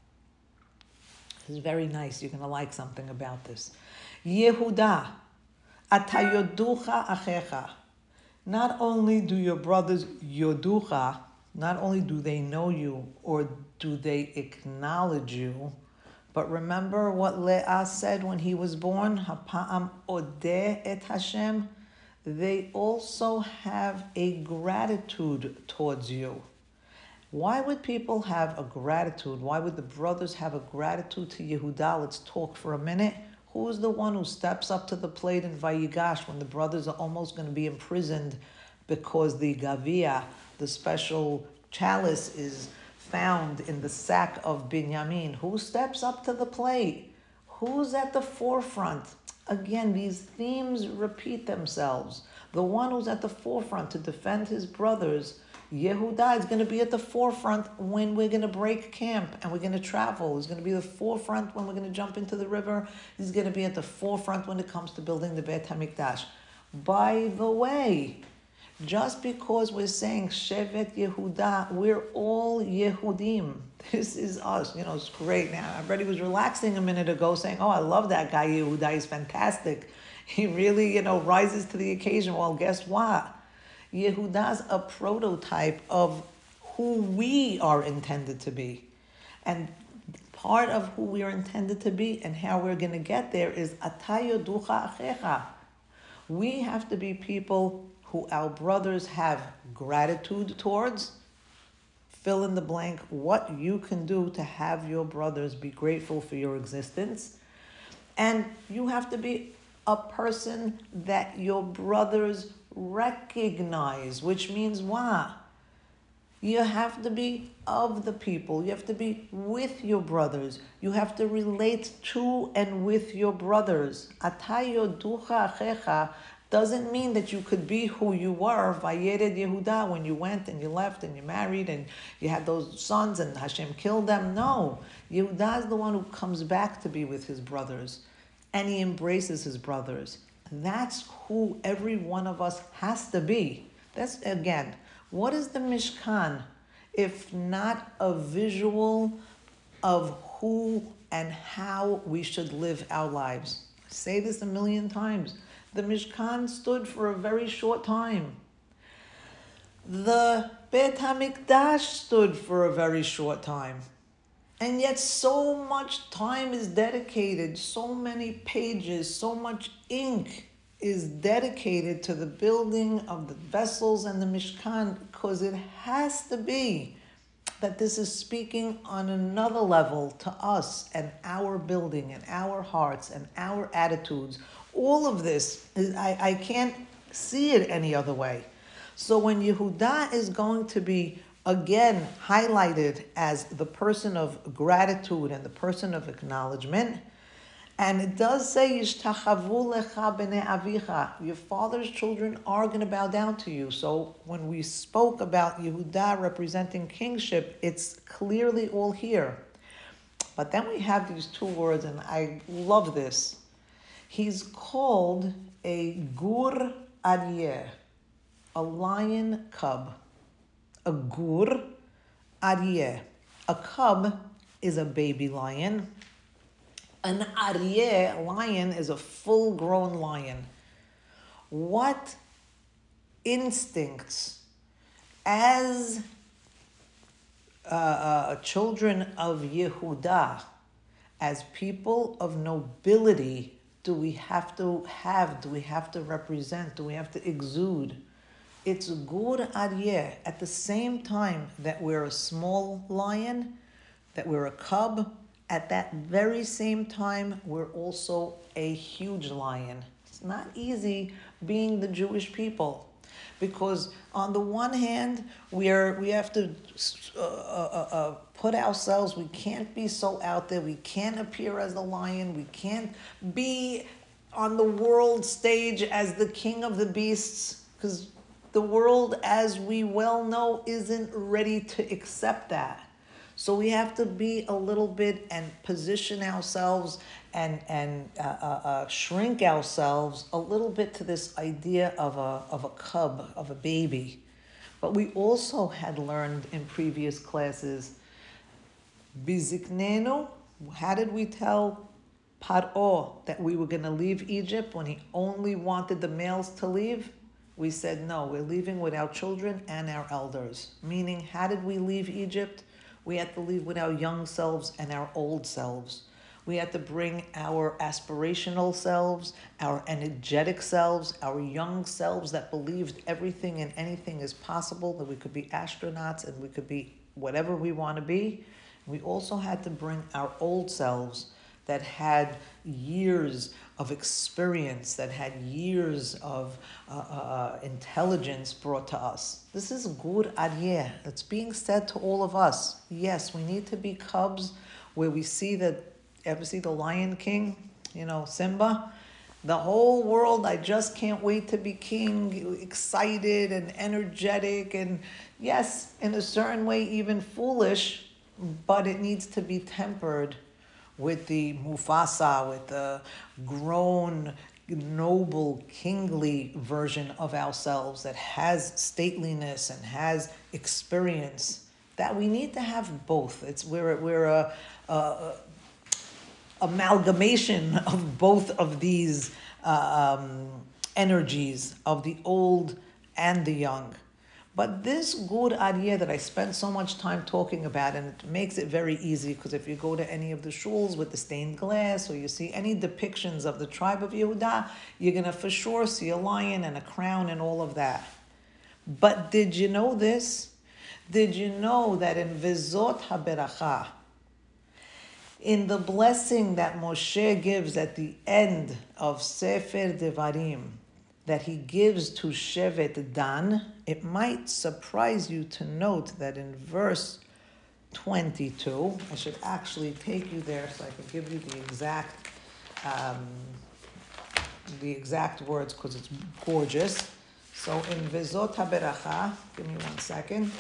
It's very nice. You're going to like something about this. Yehuda, ata yoducha achecha. Not only do your brothers yoducha, not only do they know you or do they acknowledge you, but remember what Leah said when he was born, Hapa'am odeh et Hashem. They also have a gratitude towards you. Why would people have a gratitude? Why would the brothers have a gratitude to Yehuda? Let's talk for a minute. Who is the one who steps up to the plate in Vayigash when the brothers are almost going to be imprisoned because the Gavia, the special chalice, is found in the sack of Binyamin? Who steps up to the plate? Who's at the forefront? Again, these themes repeat themselves. The one who's at the forefront to defend his brothers, Yehuda, is going to be at the forefront when we're going to break camp and we're going to travel. He's going to be the forefront when we're going to jump into the river. He's going to be at the forefront when it comes to building the Beit HaMikdash. By the way, just because we're saying Shevet Yehuda, we're all Yehudim. This is us. You know, it's great. Now, everybody was relaxing a minute ago saying, oh, I love that guy Yehuda. He's fantastic. He really, you know, rises to the occasion. Well, guess what? Yehuda's a prototype of who we are intended to be. And part of who we are intended to be and how we're going to get there is Ata yoducha achecha. We have to be people who our brothers have gratitude towards. Fill in the blank what you can do to have your brothers be grateful for your existence. And you have to be a person that your brothers recognize, which means what? You have to be of the people. You have to be with your brothers. You have to relate to and with your brothers. Ata yoducha achecha. doesn't mean that you could be who you were, Vayered Yehuda, when you went and you left and you married and you had those sons and Hashem killed them. No, Yehuda is the one who comes back to be with his brothers and he embraces his brothers. That's who every one of us has to be. That's, again, what is the Mishkan if not a visual of who and how we should live our lives? I say this a million times. The Mishkan stood for a very short time. The Beit HaMikdash stood for a very short time. And yet so much time is dedicated, so many pages, so much ink is dedicated to the building of the vessels and the Mishkan, because it has to be that this is speaking on another level to us and our building and our hearts and our attitudes. All of this, is, I, I can't see it any other way. So when Yehuda is going to be again highlighted as the person of gratitude and the person of acknowledgement, and it does say, Yishtachavu lecha b'nei avicha, your father's children are going to bow down to you. So when we spoke about Yehuda representing kingship, it's clearly all here. But then we have these two words, and I love this. He's called a gur aryeh, a lion cub. A gur aryeh. A cub is a baby lion. An aryeh, a lion, is a full-grown lion. What instincts, as uh, uh, children of Yehuda, as people of nobility, do we have to have, do we have to represent, do we have to exude? It's gur aryeh. At the same time that we're a small lion, that we're a cub, at that very same time, we're also a huge lion. It's not easy being the Jewish people, because on the one hand, we are we have to uh, uh, uh, put ourselves, we can't be so out there, we can't appear as a lion, we can't be on the world stage as the king of the beasts, because the world, as we well know, isn't ready to accept that. So we have to be a little bit and position ourselves and and uh, uh, uh, shrink ourselves a little bit to this idea of a of a cub, of a baby. But we also had learned in previous classes, Biziknenu, how did we tell Paro that we were going to leave Egypt when he only wanted the males to leave? We said, no, we're leaving with our children and our elders. Meaning, how did we leave Egypt? We had to leave with our young selves and our old selves. We had to bring our aspirational selves, our energetic selves, our young selves that believed everything and anything is possible, that we could be astronauts and we could be whatever we want to be. We also had to bring our old selves that had years of experience, that had years of uh, uh, intelligence brought to us. This is gur aryeh. It's being said to all of us. Yes, we need to be cubs where we see that, ever see the Lion King? You know, Simba? The whole world, I just can't wait to be king, excited and energetic, and yes, in a certain way, even foolish, but it needs to be tempered with the Mufasa, with the grown, noble, kingly version of ourselves that has stateliness and has experience. That we need to have both. It's we're we're a, a amalgamation of both of these uh, um, energies of the old and the young. But this gur aryeh that I spent so much time talking about, and it makes it very easy, because if you go to any of the shuls with the stained glass, or you see any depictions of the tribe of Yehuda, you're going to for sure see a lion and a crown and all of that. But did you know this? Did you know that in Vezot HaBeracha, in the blessing that Moshe gives at the end of Sefer Devarim, that he gives to Shevet Dan, it might surprise you to note that in verse twenty-two, I should actually take you there so I can give you the exact um, the exact words because it's gorgeous. So in Vezot HaBeracha, give me one second.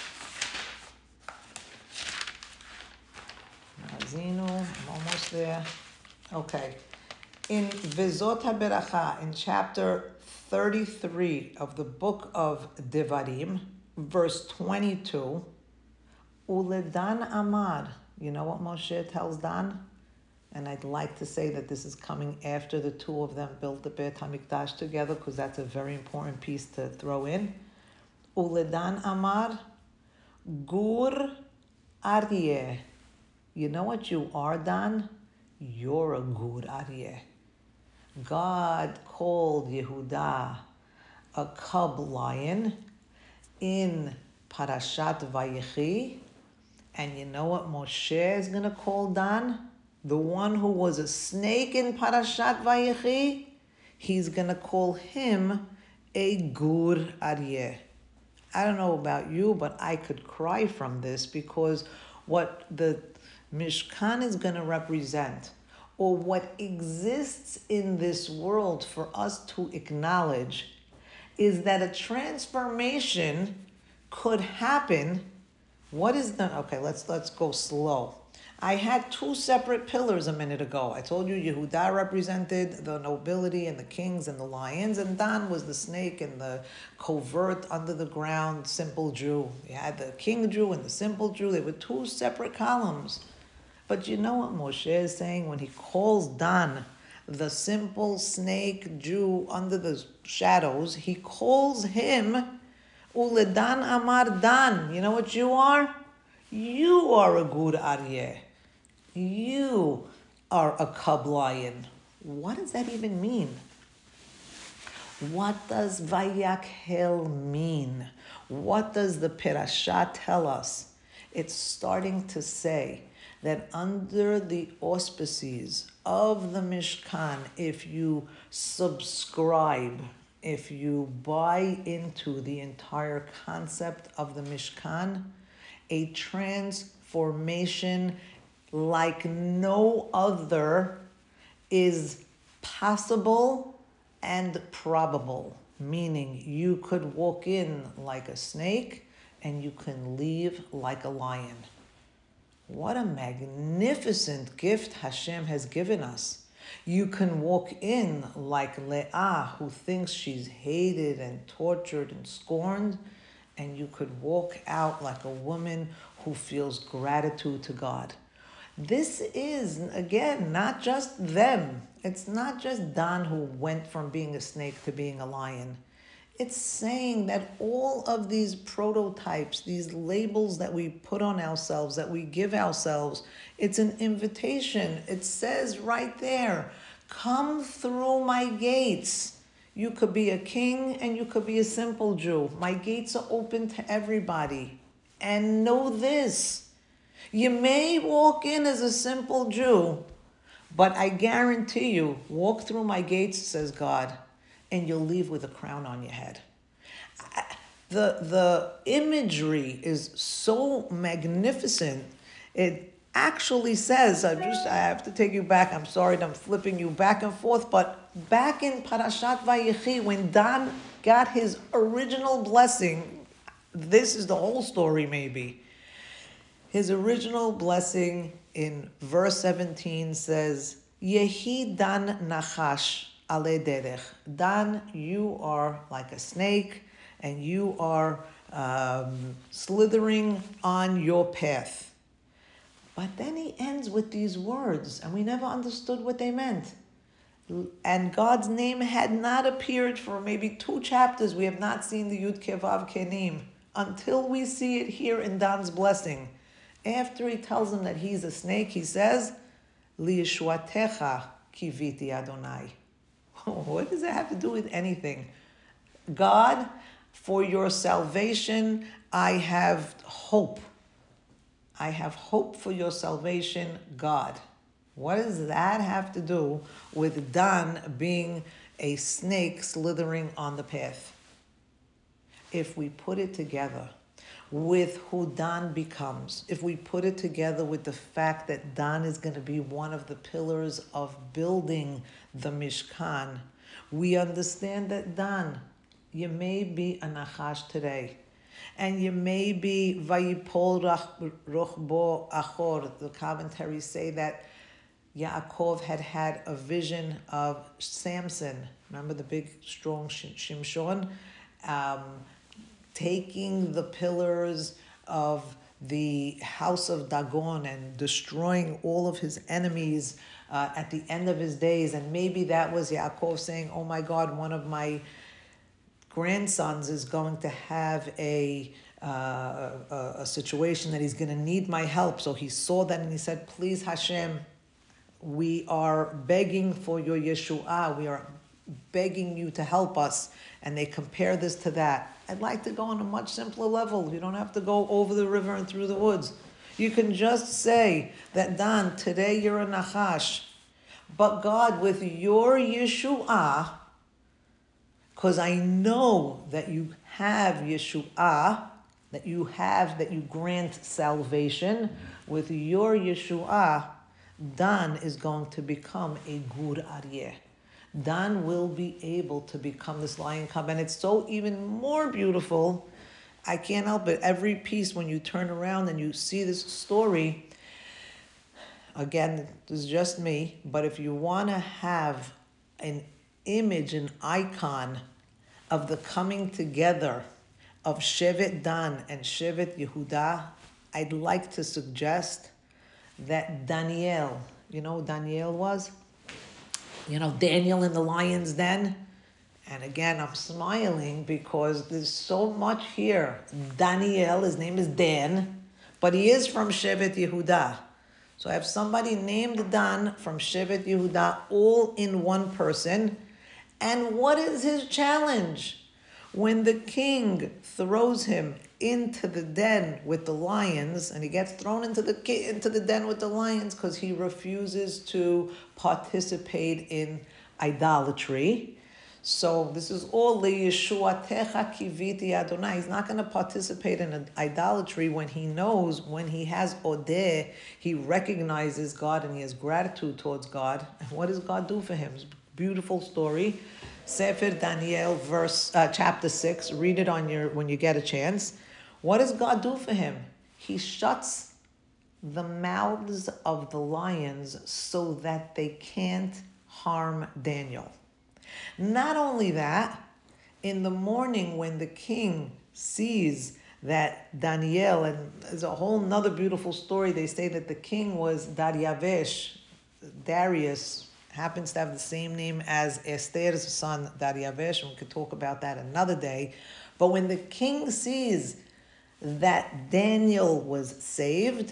Azinu, I'm almost there. Okay. In Vezot HaBeracha, in chapter thirty-three of the book of Devarim, verse twenty-two, Uledan Amar, you know what Moshe tells Dan? And I'd like to say that this is coming after the two of them built the Beit HaMikdash together, because that's a very important piece to throw in. Uledan Amar, Gur Aryeh. You know what you are, Dan? You're a Gur Aryeh. God called Yehuda a cub lion in Parashat Vayechi. And you know what Moshe is going to call Dan? The one who was a snake in Parashat Vayechi? He's going to call him a Gur Aryeh. I don't know about you, but I could cry from this, because what the Mishkan is going to represent, or what exists in this world for us to acknowledge, is that a transformation could happen. What is the, okay, let's let's go slow. I had two separate pillars a minute ago. I told you Yehuda represented the nobility and the kings and the lions, and Dan was the snake and the covert, under the ground, simple Jew. You had the king Jew and the simple Jew. They were two separate columns. But you know what Moshe is saying when he calls Dan the simple snake Jew under the shadows? He calls him Uledan Amar Dan. You know what you are? You are a Gur Aryeh. You are a cub lion. What does that even mean? What does Vayakhel mean? What does the Perashah tell us? It's starting to say that under the auspices of the Mishkan, if you subscribe, if you buy into the entire concept of the Mishkan, a transformation like no other is possible and probable. Meaning you could walk in like a snake and you can leave like a lion. What a magnificent gift Hashem has given us. You can walk in like Leah, who thinks she's hated and tortured and scorned, and you could walk out like a woman who feels gratitude to God. This is, again, not just them. It's not just Dan who went from being a snake to being a lion. It's saying that all of these prototypes, these labels that we put on ourselves, that we give ourselves, it's an invitation. It says right there, come through my gates. You could be a king and you could be a simple Jew. My gates are open to everybody. And know this, you may walk in as a simple Jew, but I guarantee you, walk through my gates, says God, and you'll leave with a crown on your head. The, the imagery is so magnificent. It actually says, I just I have to take you back. I'm sorry that I'm flipping you back and forth, but back in Parashat Vayechi, when Dan got his original blessing, this is the whole story maybe. His original blessing in verse seventeen says, Yehi Dan Nachash Ale Derech. Dan, you are like a snake, and you are um, slithering on your path. But then he ends with these words, and we never understood what they meant. And God's name had not appeared for maybe two chapters. We have not seen the Yud Kevav Kenim until we see it here in Dan's blessing. After he tells him that he's a snake, he says, Li Yeshuatecha kiviti Adonai. What does that have to do with anything? God, for your salvation, I have hope. I have hope for your salvation, God. What does that have to do with Dan being a snake slithering on the path? If we put it together with who Dan becomes, if we put it together with the fact that Dan is going to be one of the pillars of building the Mishkan, We understand that, Dan, you may be a Nachash today. And you may be Vayipol Ruchbo Achor. The commentaries say that Yaakov had had a vision of Samson. Remember the big, strong Shimshon? Um, taking the pillars of the house of Dagon and destroying all of his enemies uh, at the end of his days. And maybe that was Yaakov saying, oh my God, one of my grandsons is going to have a, uh, a, a situation that he's going to need my help. So he saw that and he said, please Hashem, we are begging for your Yeshua. We are begging you to help us. And they compare this to that. I'd like to go on a much simpler level. You don't have to go over the river and through the woods. You can just say that, Dan, today you're a Nachash. But God, with your Yeshua, because I know that you have Yeshua, that you have, that you grant salvation, with your Yeshua, Dan is going to become a Gur Aryeh. Dan will be able to become this lion cub. And it's so even more beautiful. I can't help it. Every piece, when you turn around and you see this story, again, this is just me, but if you want to have an image, an icon of the coming together of Shevet Dan and Shevet Yehuda, I'd like to suggest that Daniel, you know who Daniel was? You know, Daniel in the lion's den. And again, I'm smiling because there's so much here. Daniel, his name is Dan, but he is from Shevet Yehuda. So I have somebody named Dan from Shevet Yehuda, all in one person. And what is his challenge? When the king throws him into the den with the lions, and he gets thrown into the into the den with the lions because he refuses to participate in idolatry. So this is all Yeshuatecha kiviti Adonai. He's not going to participate in idolatry when he knows, when he has odeh, he recognizes God and he has gratitude towards God. And what does God do for him? It's a beautiful story. Sefer Daniel, verse uh, chapter six. Read it on your when you get a chance. What does God do for him? He shuts the mouths of the lions so that they can't harm Daniel. Not only that, in the morning when the king sees that Daniel, and there's a whole nother beautiful story, they say that the king was Daryavesh, Darius, happens to have the same name as Esther's son, Daryavesh, and we could talk about that another day. But when the king sees that Daniel was saved,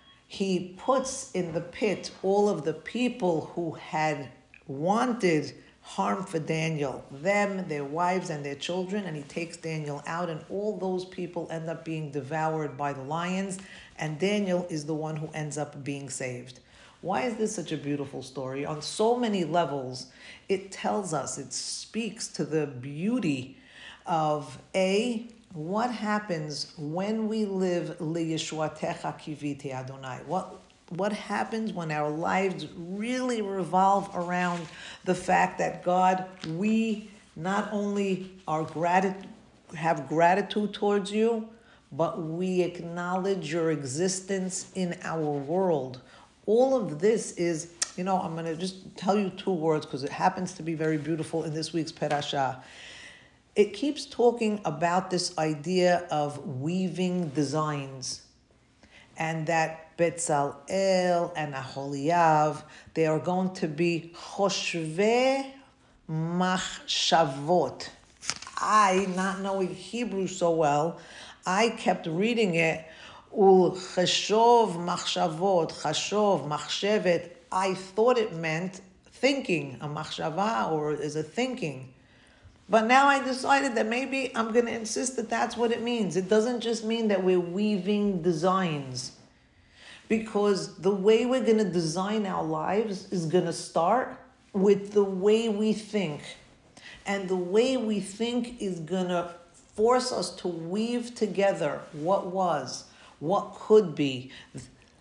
he puts in the pit all of the people who had wanted harm for Daniel, them, their wives, and their children, and he takes Daniel out, and all those people end up being devoured by the lions, and Daniel is the one who ends up being saved. Why is this such a beautiful story? On so many levels, it tells us, it speaks to the beauty of A, what happens when we live liyeshuatecha kiviti Adonai? What What happens when our lives really revolve around the fact that God, we not only are grat- have gratitude towards you, but we acknowledge your existence in our world. All of this is, you know, I'm going to just tell you two words because it happens to be very beautiful in this week's Perashah. It keeps talking about this idea of weaving designs, and that Betzalel and Aholiav, they are going to be choshvei machshavot. I, not knowing Hebrew so well, I kept reading it, ul cheshov machshavot, chashov, machshevet. I thought it meant thinking, a machshava, or is a thinking. But now I decided that maybe I'm going to insist that that's what it means. It doesn't just mean that we're weaving designs. Because the way we're going to design our lives is going to start with the way we think. And the way we think is going to force us to weave together what was, what could be,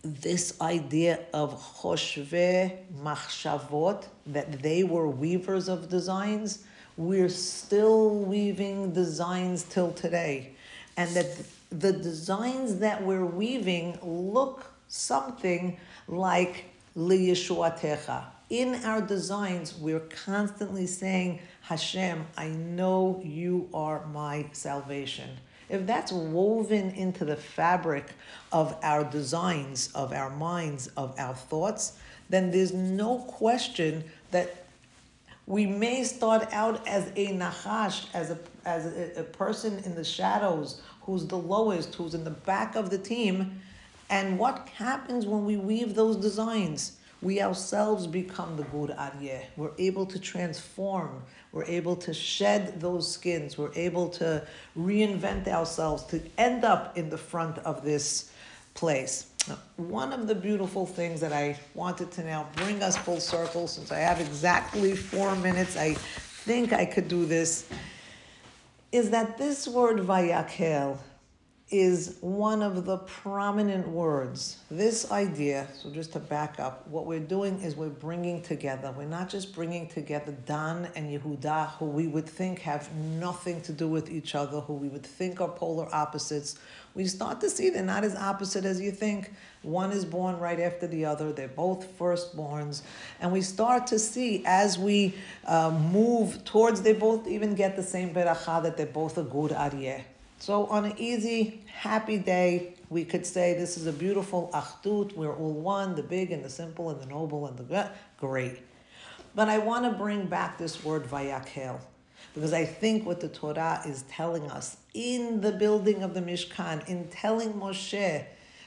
this idea of choshve machshavot, that they were weavers of designs, we're still weaving designs till today. And that the designs that we're weaving look something like liyeshuatecha. In our designs, we're constantly saying, Hashem, I know you are my salvation. If that's woven into the fabric of our designs, of our minds, of our thoughts, then there's no question that we may start out as a nachash, as a as a, a person in the shadows, who's the lowest, who's in the back of the team. And what happens when we weave those designs? We ourselves become the Gur Aryeh. We're able to transform. We're able to shed those skins. We're able to reinvent ourselves to end up in the front of this place. Now, one of the beautiful things that I wanted to now bring us full circle, since I have exactly four minutes, I think I could do this, is that this word Vayakhel is one of the prominent words. This idea, so just to back up, what we're doing is we're bringing together. We're not just bringing together Dan and Yehuda, who we would think have nothing to do with each other, who we would think are polar opposites. We start to see they're not as opposite as you think. One is born right after the other. They're both firstborns. And we start to see as we uh, move towards, they both even get the same beracha, that they're both a Gur Aryeh. So on an easy, happy day, we could say this is a beautiful achdut. We're all one, the big and the simple and the noble and the good. Great. But I want to bring back this word vayakhel, because I think what the Torah is telling us in the building of the Mishkan, in telling Moshe,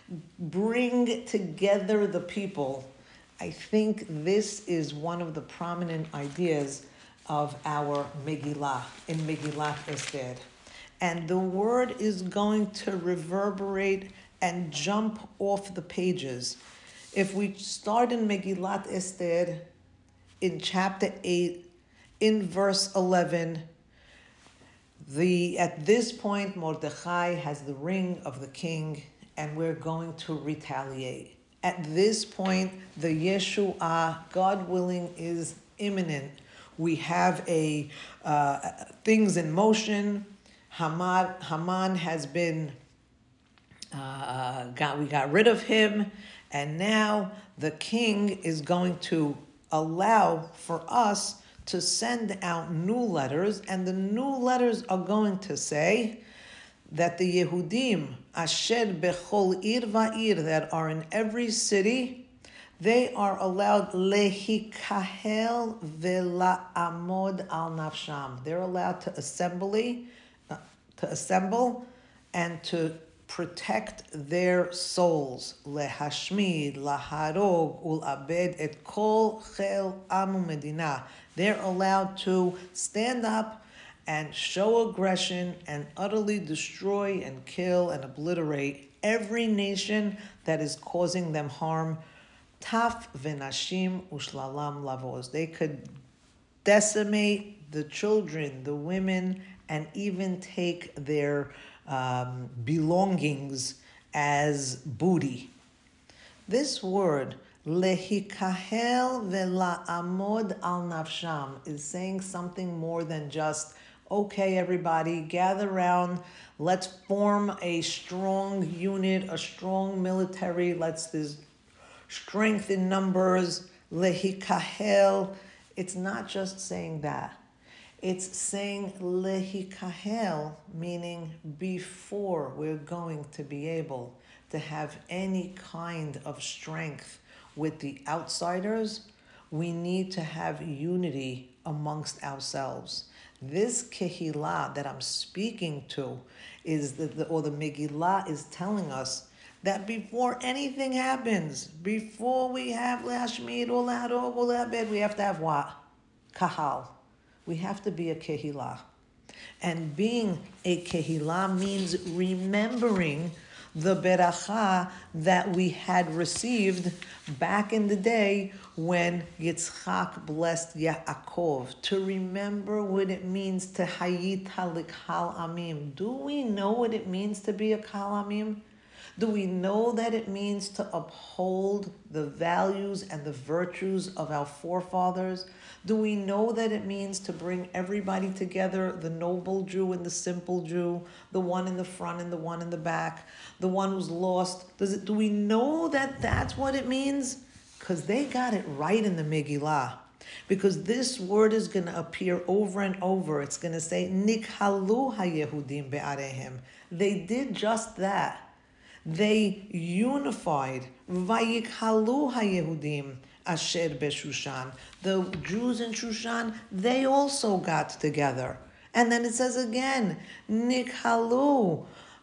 bring together the people, I think this is one of the prominent ideas of our Megillah, in Megillat Esther. And the word is going to reverberate and jump off the pages. If we start in Megillat Esther, in chapter eight, in verse eleven, the at this point Mordechai has the ring of the king, and we're going to retaliate. At this point, the Yeshua, God willing, is imminent. We have a uh, things in motion. Haman, Haman has been, uh, got we got rid of him, and now the king is going to allow for us to send out new letters, and the new letters are going to say that the Yehudim, asher bechol ir va'ir, that are in every city, they are allowed lehikahel vela'amod al nafsham. They're allowed to assembly, to assemble and to protect their souls. Lehashmid, laharog, ul'abed et kol chel amu medina. They're allowed to stand up and show aggression and utterly destroy and kill and obliterate every nation that is causing them harm. Taf v'nashim ushlalam lavos. They could decimate the children, the women, and even take their um, belongings as booty. This word, lehikahel vela'amod al nafsham, is saying something more than just, okay, everybody, gather around, let's form a strong unit, a strong military, let's, there's strength in numbers, lehikahel. It's not just saying that. It's saying lehikahel, meaning before we're going to be able to have any kind of strength with the outsiders, we need to have unity amongst ourselves. This kehillah that I'm speaking to is the, the or the Megillah is telling us that before anything happens, before we have le'ashmid or le'harog or le'abed, we have to have what? Kahal. We have to be a kehillah. And being a kehillah means remembering the beracha that we had received back in the day when Yitzchak blessed Yaakov. To remember what it means to hayita l'kal amim. Do we know what it means to be a kal amim? Do we know that it means to uphold the values and the virtues of our forefathers? Do we know that it means to bring everybody together, the noble Jew and the simple Jew, the one in the front and the one in the back, the one who's lost? Does it, do we know that that's what it means? Because they got it right in the Megillah. Because this word is going to appear over and over. It's going to say, Nikhalu ha-Yehudim be'arehem. They did just that. They unified. Vayikhalu ha-Yehudim asher beShushan. The Jews in Shushan, they also got together. And then it says again, Nikhalu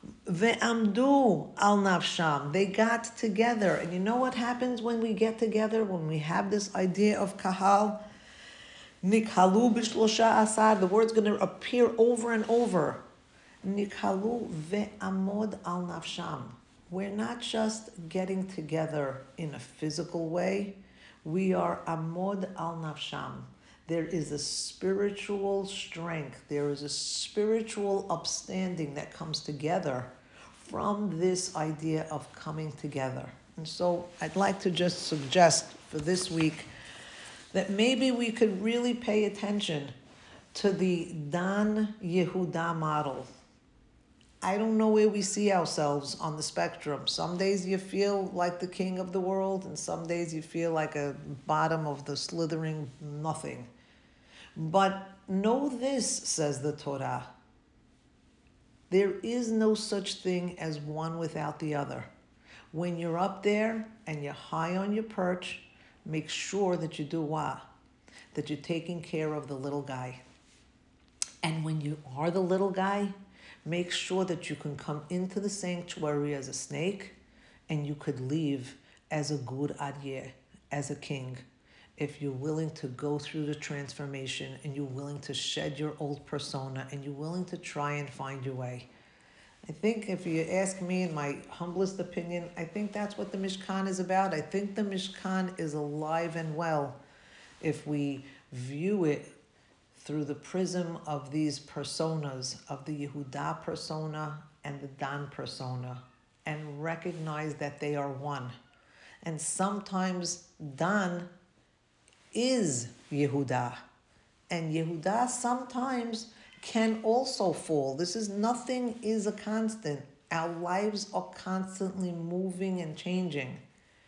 ve'amdu al nafsham. They got together. And you know what happens when we get together, when we have this idea of kahal? Nikhalu b'shlosha asar. The word's going to appear over and over. Nikhalu ve'amod al nafsham. We're not just getting together in a physical way. We are amod al nafsham. There is a spiritual strength. There is a spiritual upstanding that comes together from this idea of coming together. And so I'd like to just suggest for this week that maybe we could really pay attention to the Dan Yehuda model. I don't know where we see ourselves on the spectrum. Some days you feel like the king of the world, and some days you feel like a bottom of the slithering nothing. But know this, says the Torah. There is no such thing as one without the other. When you're up there and you're high on your perch, make sure that you do what? That you're taking care of the little guy. And when you are the little guy, make sure that you can come into the sanctuary as a snake and you could leave as a good aryeh, as a king. If you're willing to go through the transformation and you're willing to shed your old persona and you're willing to try and find your way. I think if you ask me, in my humblest opinion, I think that's what the Mishkan is about. I think the Mishkan is alive and well if we view it through the prism of these personas, of the Yehuda persona and the Dan persona, and recognize that they are one. And sometimes Dan is Yehuda, and Yehuda sometimes can also fall. This is nothing is a constant. Our lives are constantly moving and changing.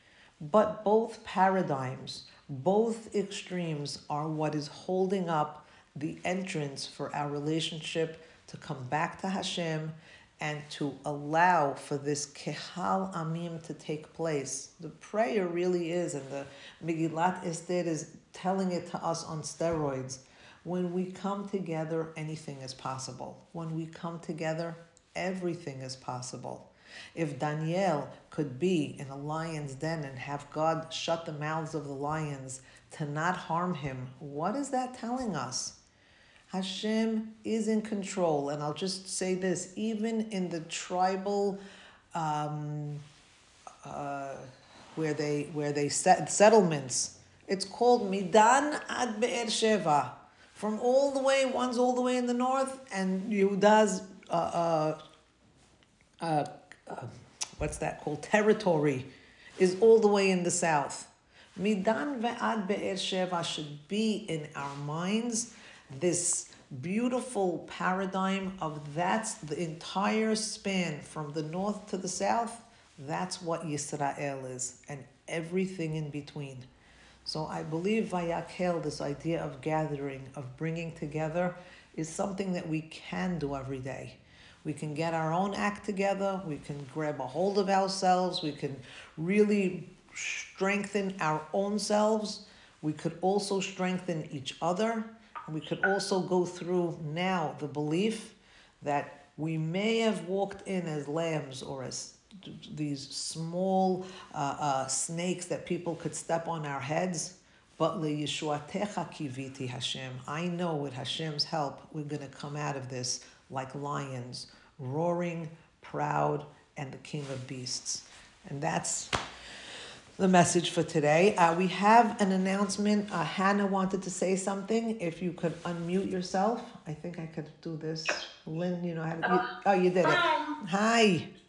But both paradigms, both extremes are what is holding up the entrance for our relationship to come back to Hashem and to allow for this Kehal Amim to take place. The prayer really is, and the Megillat Esther is telling it to us on steroids. When we come together, anything is possible. When we come together, everything is possible. If Daniel could be in a lion's den and have God shut the mouths of the lions to not harm him, what is that telling us? Hashem is in control. And I'll just say this, even in the tribal, um, uh, where they where they set settlements, it's called Midan ad Be'er Sheva. From all the way, one's all the way in the north, and Yehuda's, uh, uh, uh, uh, what's that called, territory, is all the way in the south. Midan ve'ad Be'er Sheva should be in our minds, this beautiful paradigm of that's the entire span from the north to the south. That's what Yisrael is, and everything in between. So I believe Vayakhel, this idea of gathering, of bringing together, is something that we can do every day. We can get our own act together. We can grab a hold of ourselves. We can really strengthen our own selves. We could also strengthen each other. We could also go through now the belief that we may have walked in as lambs or as these small uh, uh, snakes that people could step on our heads, but leYeshuatecha kiviti Hashem. I know with Hashem's help, we're going to come out of this like lions, roaring, proud, and the king of beasts. And that's the message for today. Uh, we have an announcement. Uh, Hannah wanted to say something. If you could unmute yourself. I think I could do this. Lynn, you know how to... You, oh, you did it. Hi.